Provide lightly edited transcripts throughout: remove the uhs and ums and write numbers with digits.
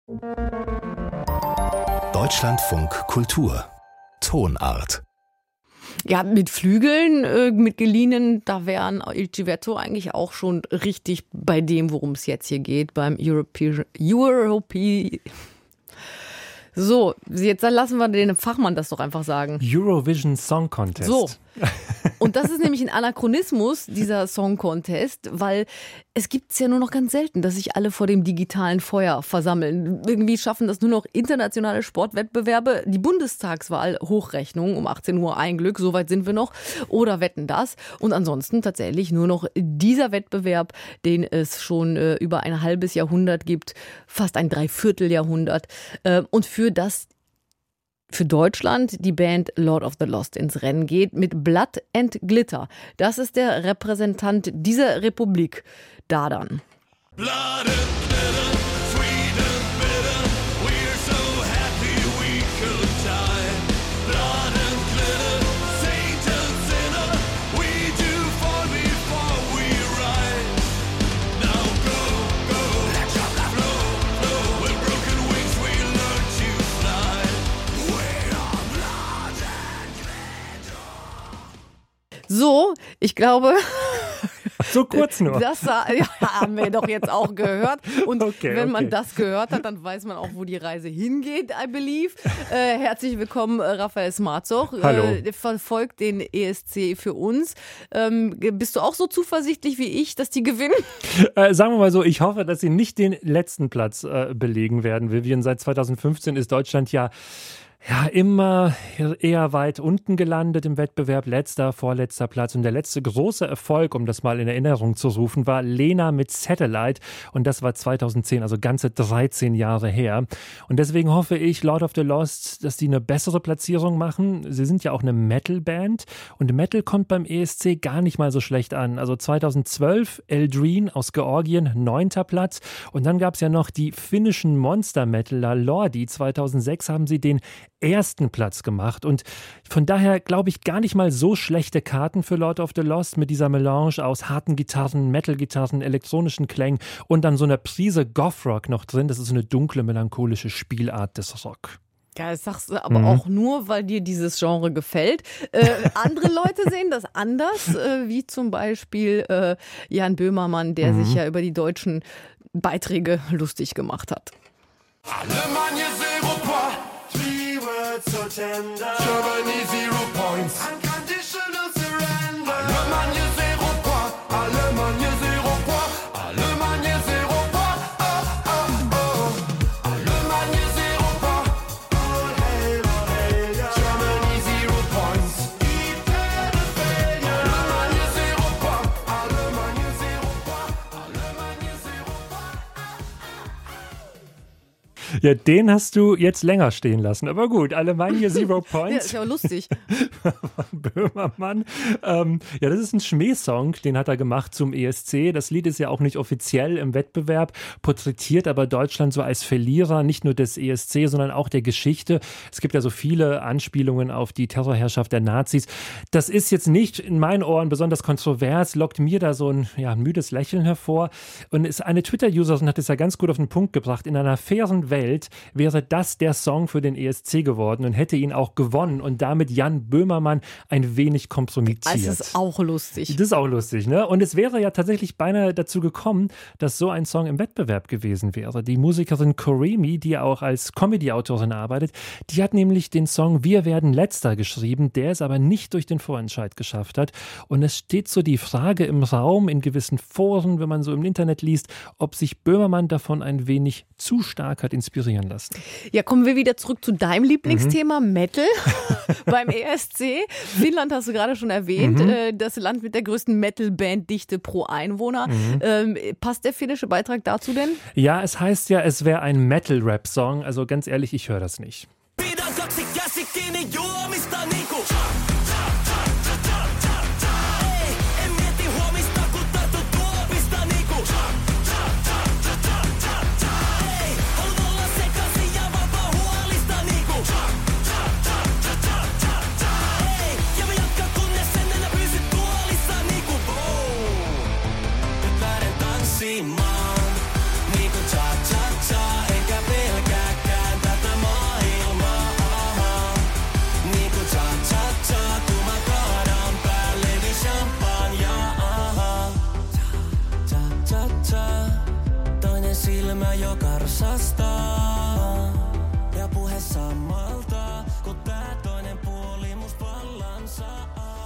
Deutschlandfunk Kultur Tonart. Ja, mit Flügeln, mit geliehenen, da wären Il Civetto eigentlich auch schon richtig bei dem, worum es jetzt hier geht, beim European. So, jetzt lassen wir den Fachmann das doch einfach sagen. Eurovision Song Contest. So. Und das ist nämlich ein Anachronismus, dieser Song Contest, weil es gibt es ja nur noch ganz selten, dass sich alle vor dem digitalen Feuer versammeln. Irgendwie schaffen das nur noch internationale Sportwettbewerbe, die Bundestagswahl, Hochrechnung um 18 Uhr ein Glück, soweit sind wir noch, oder Wetten das. Und ansonsten tatsächlich nur noch dieser Wettbewerb, den es schon über ein halbes Jahrhundert gibt, fast ein Dreivierteljahrhundert. Und für Deutschland die Band Lord of the Lost ins Rennen geht mit Blood and Glitter. Das ist der Repräsentant dieser Republik, Dardan. Blood and glitter, sweet and bitter, we're so happy we could die. Blood and glitter, saint and sinner, we do fall before we rise. Now go, go, let your blood flow, flow, with broken wings we learn to fly. We are blood and glitter. So, ich glaube... So kurz nur. Das haben wir doch jetzt auch gehört. Und wenn man das gehört hat, dann weiß man auch, wo die Reise hingeht, I believe. Herzlich willkommen, Raphael Smarzoch. Hallo. Verfolgt den ESC für uns. Bist du auch so zuversichtlich wie ich, dass die gewinnen? Sagen wir mal so, ich hoffe, dass sie nicht den letzten Platz belegen werden. Vivian, seit 2015 ist Deutschland ja immer eher weit unten gelandet im Wettbewerb, letzter, vorletzter Platz. Und der letzte große Erfolg, um das mal in Erinnerung zu rufen, war Lena mit Satellite. Und das war 2010, also ganze 13 Jahre her. Und deswegen hoffe ich, Lord of the Lost, dass die eine bessere Platzierung machen. Sie sind ja auch eine Metal-Band. Und Metal kommt beim ESC gar nicht mal so schlecht an. Also 2012 Eldreen aus Georgien, 9. Platz. Und dann gab es ja noch die finnischen Monster-Metaler Lordi. 2006 haben sie den 1. Platz gemacht und von daher glaube ich gar nicht mal so schlechte Karten für Lord of the Lost mit dieser Melange aus harten Gitarren, Metal-Gitarren, elektronischen Klängen und dann so einer Prise Goth-Rock noch drin. Das ist eine dunkle, melancholische Spielart des Rock. Ja, das sagst du aber auch nur, weil dir dieses Genre gefällt. Andere Leute sehen das anders, wie zum Beispiel Jan Böhmermann, der sich ja über die deutschen Beiträge lustig gemacht hat. Alemannia zero point, 3 words so tender. Germany 0 points, unconditional surrender. Alemannia zero point, Alemannia zero point, Alemannia zero point, oh oh oh. Alemannia zero point, all hail, yeah. Germany 0 points, eternal failure. Alemannia zero point, Alemannia zero point, Alemannia zero point. Ja, den hast du jetzt länger stehen lassen. Aber gut, Alemannia 0 Points. Ja, ist ja lustig. Von Böhmermann. Ja, das ist ein Schmähsong, den hat er gemacht zum ESC. Das Lied ist ja auch nicht offiziell im Wettbewerb, porträtiert aber Deutschland so als Verlierer, nicht nur des ESC, sondern auch der Geschichte. Es gibt ja so viele Anspielungen auf die Terrorherrschaft der Nazis. Das ist jetzt nicht in meinen Ohren besonders kontrovers, lockt mir da so ein müdes Lächeln hervor. Und eine Twitter-Userin hat es ja ganz gut auf den Punkt gebracht. In einer fairen Welt wäre das der Song für den ESC geworden und hätte ihn auch gewonnen und damit Jan Böhmermann ein wenig kompromittiert. Das ist auch lustig. Das ist auch lustig, ne? Und es wäre ja tatsächlich beinahe dazu gekommen, dass so ein Song im Wettbewerb gewesen wäre. Die Musikerin Koremi, die ja auch als Comedy-Autorin arbeitet, die hat nämlich den Song Wir werden Letzter geschrieben, der es aber nicht durch den Vorentscheid geschafft hat. Und es steht so die Frage im Raum, in gewissen Foren, wenn man so im Internet liest, ob sich Böhmermann davon ein wenig zu stark hat inspirieren lassen. Ja, kommen wir wieder zurück zu deinem Lieblingsthema, Metal beim ESC. Finnland hast du gerade schon erwähnt, das Land mit der größten Metal-Band-Dichte pro Einwohner. Passt der finnische Beitrag dazu denn? Ja, es heißt ja, es wäre ein Metal-Rap-Song. Also ganz ehrlich, ich höre das nicht. varsasta ja puhe samalta, kun tää toinen puoli musta vallan saa.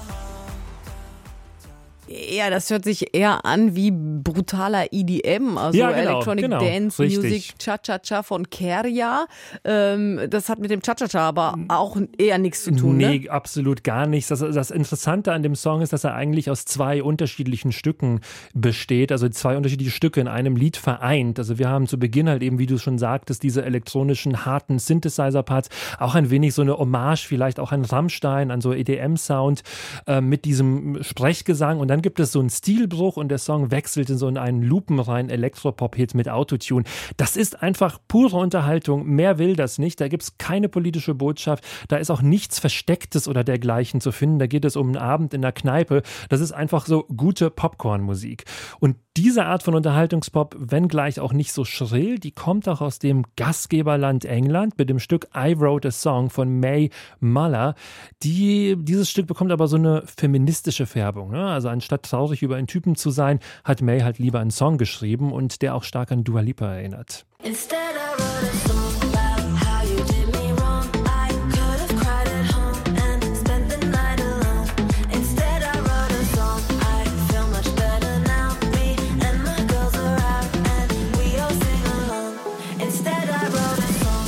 Ja, das hört sich eher an wie brutaler EDM, also ja, genau, Electronic Dance richtig. Music, Cha-Cha-Cha von Kerja. Das hat mit dem Cha-Cha-Cha aber auch eher nichts zu tun, Nee, ne? absolut gar nichts. Das Interessante an dem Song ist, dass er eigentlich aus 2 unterschiedlichen Stücken besteht, also 2 unterschiedliche Stücke in einem Lied vereint. Also wir haben zu Beginn halt eben, wie du schon sagtest, diese elektronischen, harten Synthesizer-Parts, auch ein wenig so eine Hommage vielleicht auch an Rammstein, an so EDM-Sound mit diesem Sprechgesang, und dann gibt es so einen Stilbruch und der Song wechselt in so einen lupenreinen Elektropop-Hit mit Autotune. Das ist einfach pure Unterhaltung, mehr will das nicht, da gibt es keine politische Botschaft, da ist auch nichts Verstecktes oder dergleichen zu finden, da geht es um einen Abend in der Kneipe, das ist einfach so gute Popcorn-Musik. Und diese Art von Unterhaltungspop, wenngleich auch nicht so schrill, die kommt auch aus dem Gastgeberland England mit dem Stück I Wrote a Song von May Muller. Dieses Stück bekommt aber so eine feministische Färbung, ne? Also anstatt traurig über einen Typen zu sein, hat May halt lieber einen Song geschrieben und der auch stark an Dua Lipa erinnert. Instead I wrote a song about how you did me wrong. I could have cried at home and spent the night alone. Instead I wrote a song, I feel much better now. Me and my girls are out and we all sing along. Instead I wrote a song.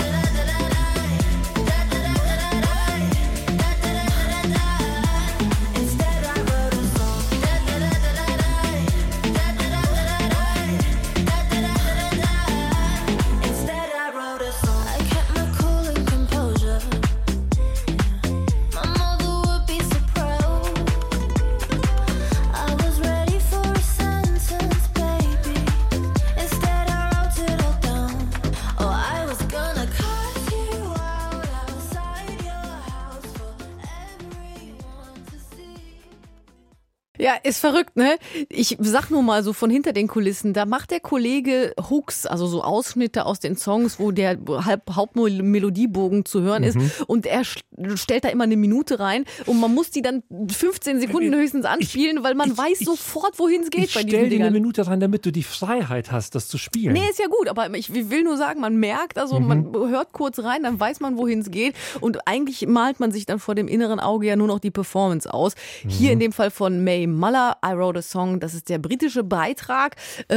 Instead I wrote a song. Instead I wrote a song. I kept my cool and composure. My mother would be so proud. I was ready for a sentence, baby. Instead I wrote it all down. Oh, I was gonna cut you out outside your house for everyone to see. Ja, ist verrückt, ne? Ich sag nur mal so von hinter den Kulissen, da macht der Kollege Hooks, also so Ausschnitte aus den Songs, wo der Hauptmelodiebogen zu hören ist, und er stellt da immer eine Minute rein und man muss die dann 15 Sekunden höchstens anspielen, weil man weiß sofort, wohin es geht Ich bei diesen stell dir eine Dingern. Minute rein, damit du die Freiheit hast, das zu spielen. Nee, ist ja gut, aber ich will nur sagen, man merkt, also man hört kurz rein, dann weiß man, wohin es geht, und eigentlich malt man sich dann vor dem inneren Auge ja nur noch die Performance aus. Hier in dem Fall von May Muller, I Wrote a Song, das ist der britische Beitrag.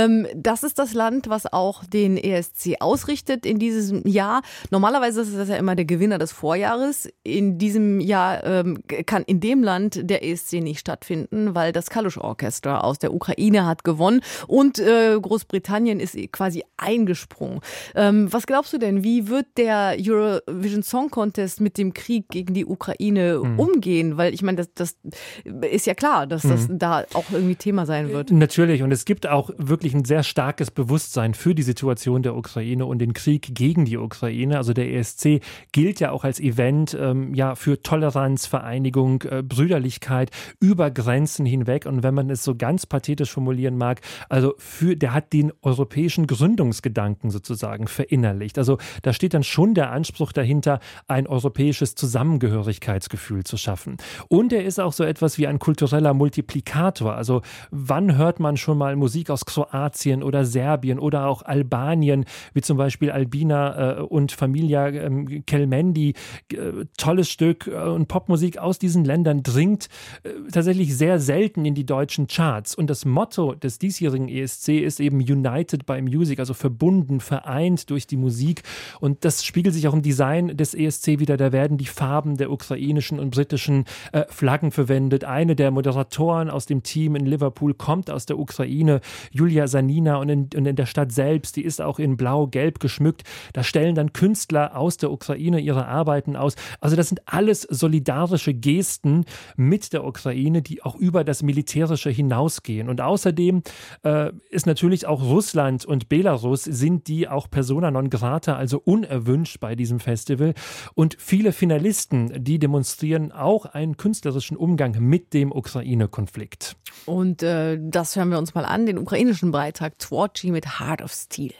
Das ist das Land, was auch den ESC ausrichtet in diesem Jahr. Normalerweise ist das ja immer der Gewinner des Vorjahres. In diesem Jahr kann in dem Land der ESC nicht stattfinden, weil das Kalush Orchestra aus der Ukraine hat gewonnen und Großbritannien ist quasi eingesprungen. Was glaubst du denn, wie wird der Eurovision Song Contest mit dem Krieg gegen die Ukraine umgehen? Weil ich meine, das ist ja klar, dass das da auch irgendwie Thema sein wird. Natürlich, und es gibt auch wirklich ein sehr starkes Bewusstsein für die Situation der Ukraine und den Krieg gegen die Ukraine. Also der ESC gilt ja auch als Event für Toleranz, Vereinigung, Brüderlichkeit über Grenzen hinweg. Und wenn man es so ganz pathetisch formulieren mag, also der hat den europäischen Gründungsgedanken sozusagen verinnerlicht. Also da steht dann schon der Anspruch dahinter, ein europäisches Zusammengehörigkeitsgefühl zu schaffen. Und er ist auch so etwas wie ein kultureller Multiplikator. Also wann hört man schon mal Musik aus Kroatien oder Serbien oder auch Albanien, wie zum Beispiel Albina und Familia Kelmendi, tolles Stück, und Popmusik aus diesen Ländern dringt tatsächlich sehr selten in die deutschen Charts. Und das Motto des diesjährigen ESC ist eben United by Music, also verbunden, vereint durch die Musik. Und das spiegelt sich auch im Design des ESC wieder. Da werden die Farben der ukrainischen und britischen Flaggen verwendet. Eine der Moderatoren aus dem Team in Liverpool kommt aus der Ukraine, Julia Sanina, und in der Stadt selbst, die ist auch in blau-gelb geschmückt. Da stellen dann Künstler aus der Ukraine ihre Arbeiten aus. Also das sind alles solidarische Gesten mit der Ukraine, die auch über das Militärische hinausgehen. Und außerdem ist natürlich auch Russland und Belarus, sind die auch persona non grata, also unerwünscht bei diesem Festival. Und viele Finalisten, die demonstrieren auch einen künstlerischen Umgang mit dem Ukraine-Konflikt. Und das hören wir uns mal an, den ukrainischen Beitrag Tworchi mit Heart of Steel.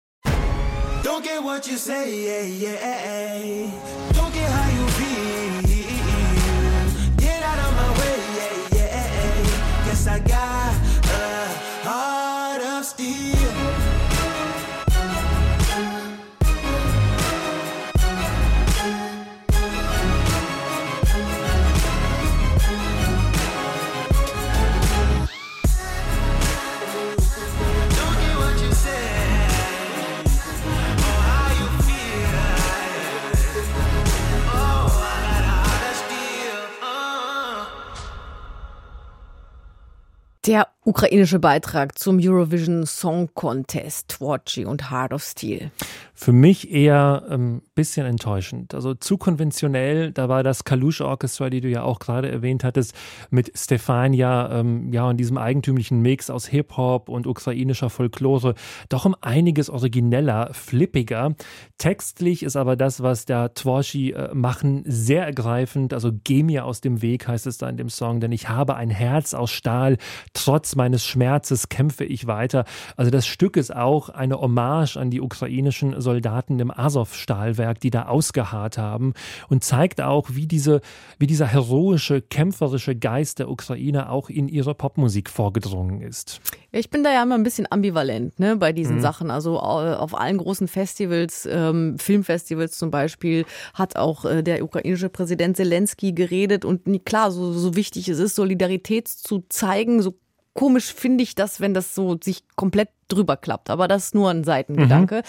Don't get what you say, yeah, yeah. Don't get how you feel. Get out of my way, yeah, yeah. Guess I got a heart of steel. ukrainische Beitrag zum Eurovision Song Contest, Tworzy und Heart of Steel. Für mich eher ein bisschen enttäuschend. Also zu konventionell, da war das Kalush Orchestra, die du ja auch gerade erwähnt hattest, mit Stefania, und diesem eigentümlichen Mix aus Hip-Hop und ukrainischer Folklore, doch um einiges origineller, flippiger. Textlich ist aber das, was der Tworzy machen, sehr ergreifend. Also geh mir aus dem Weg, heißt es da in dem Song, denn ich habe ein Herz aus Stahl, trotz meines Schmerzes kämpfe ich weiter. Also das Stück ist auch eine Hommage an die ukrainischen Soldaten im Azov-Stahlwerk, die da ausgeharrt haben, und zeigt auch, wie dieser heroische, kämpferische Geist der Ukrainer auch in ihre Popmusik vorgedrungen ist. Ich bin da ja immer ein bisschen ambivalent, bei diesen Sachen. Also auf allen großen Festivals, Filmfestivals zum Beispiel, hat auch der ukrainische Präsident Zelensky geredet. Und klar, so wichtig es ist, Solidarität zu zeigen, so komisch finde ich das, wenn das so sich komplett drüber klappt. Aber das ist nur ein Seitengedanke.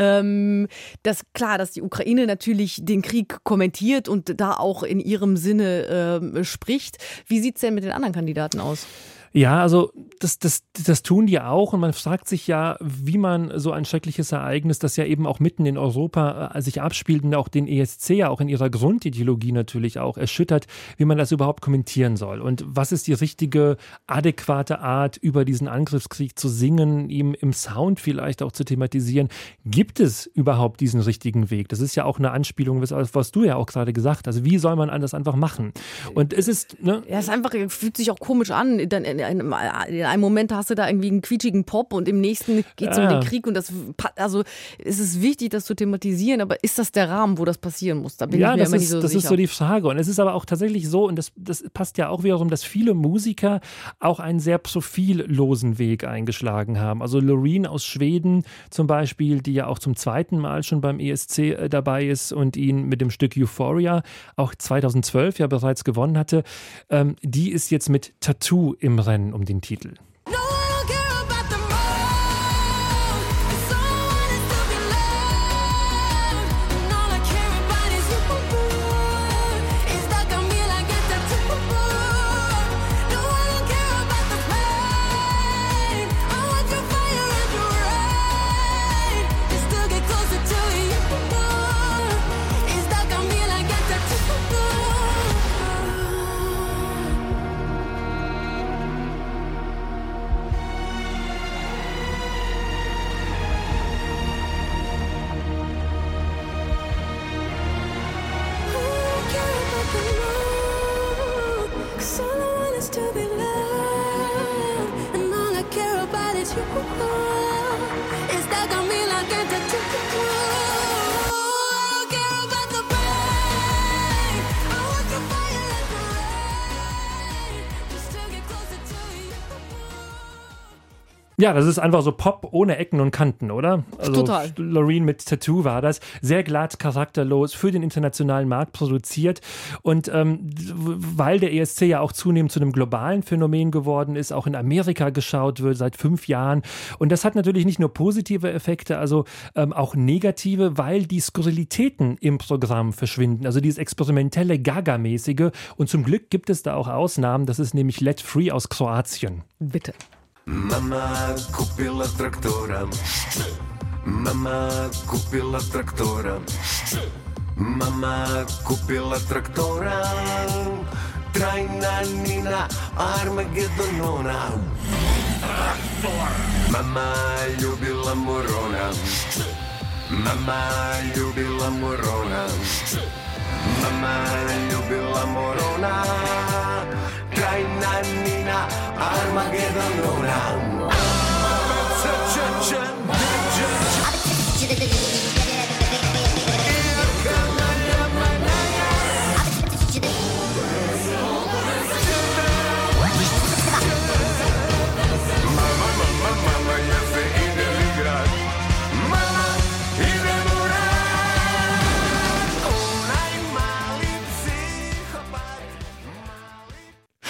Dass die Ukraine natürlich den Krieg kommentiert und da auch in ihrem Sinne spricht. Wie sieht es denn mit den anderen Kandidaten aus? Ja, also das tun die auch, und man fragt sich ja, wie man so ein schreckliches Ereignis, das ja eben auch mitten in Europa sich abspielt und auch den ESC ja auch in ihrer Grundideologie natürlich auch erschüttert, wie man das überhaupt kommentieren soll. Und was ist die richtige, adäquate Art, über diesen Angriffskrieg zu singen, ihm im Sound vielleicht auch zu thematisieren? Gibt es überhaupt diesen richtigen Weg? Das ist ja auch eine Anspielung, was du ja auch gerade gesagt hast. Wie soll man das einfach machen? Und es ist... Ja, es ist einfach, fühlt sich auch komisch an. In einem Moment hast du da irgendwie einen quietschigen Pop und im nächsten geht es um den Krieg. Und es ist wichtig, das zu thematisieren, aber ist das der Rahmen, wo das passieren muss? Da bin ich mir immer nicht so sicher. Das ist so die Frage. Und es ist aber auch tatsächlich so, und das passt ja auch wiederum, dass viele Musiker auch einen sehr profillosen Weg eingeschlagen haben. Also Loreen aus Schweden zum Beispiel, die ja auch zum zweiten Mal schon beim ESC dabei ist und ihn mit dem Stück Euphoria auch 2012 ja bereits gewonnen hatte, die ist jetzt mit Tattoo im Rennen um den Titel. Ja, das ist einfach so Pop ohne Ecken und Kanten, oder? Also total. Loreen mit Tattoo war das. Sehr glatt, charakterlos, für den internationalen Markt produziert. Und weil der ESC ja auch zunehmend zu einem globalen Phänomen geworden ist, auch in Amerika geschaut wird seit 5 Jahren. Und das hat natürlich nicht nur positive Effekte, also auch negative, weil die Skurrilitäten im Programm verschwinden. Also dieses experimentelle, Gaga-mäßige. Und zum Glück gibt es da auch Ausnahmen. Das ist nämlich Let Free aus Kroatien. Bitte. Mama kupila traktora. Mama kupila traktora. Mama kupila traktora. Trajna Nina Armagedonona. Mama ljubila morona. Mama ljubila morona. Mama ljubila morona. Trajna Nina Armagedonona.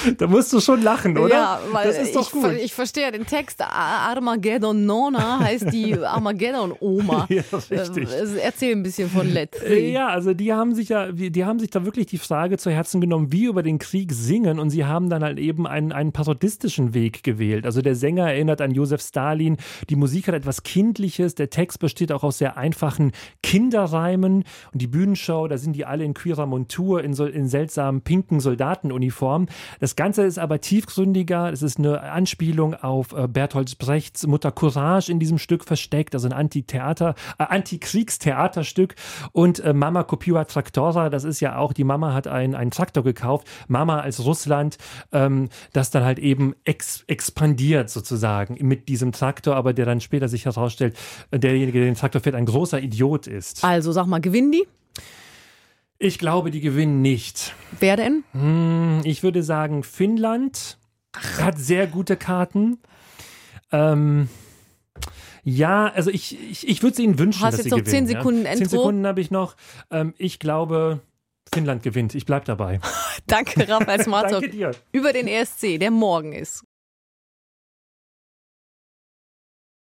Da musst du schon lachen, oder? Ja, weil das ist doch gut. ich verstehe ja den Text. Armageddon Nona heißt die Armageddon-Oma. Ja, richtig. Erzähl ein bisschen von Let's See. Ja, also die haben sich da wirklich die Frage zu Herzen genommen, wie über den Krieg singen, und sie haben dann halt eben einen parodistischen Weg gewählt. Also der Sänger erinnert an Josef Stalin, die Musik hat etwas Kindliches, der Text besteht auch aus sehr einfachen Kinderreimen und die Bühnenshow, da sind die alle in queerer Montur, in seltsamen pinken Soldatenuniformen. Das Ganze ist aber tiefgründiger, es ist eine Anspielung auf Bertolt Brechts Mutter Courage in diesem Stück versteckt, also ein Antikriegstheaterstück, und Mama Kupiła Traktora, das ist ja auch, die Mama hat einen Traktor gekauft, Mama als Russland, das dann halt eben expandiert sozusagen mit diesem Traktor, aber der dann später sich herausstellt, derjenige, der den Traktor fährt, ein großer Idiot ist. Also sag mal, gewinnen die? Ich glaube, die gewinnen nicht. Wer denn? Ich würde sagen, Finnland hat sehr gute Karten. Ja, also ich würde es ihnen wünschen, Hast dass jetzt sie noch gewinnen. 10 Sekunden ja. Intro. 10 Sekunden habe ich noch. Ich glaube, Finnland gewinnt. Ich bleibe dabei. Danke, Raphael Smartog. Danke dir. Über den ESC, der morgen ist.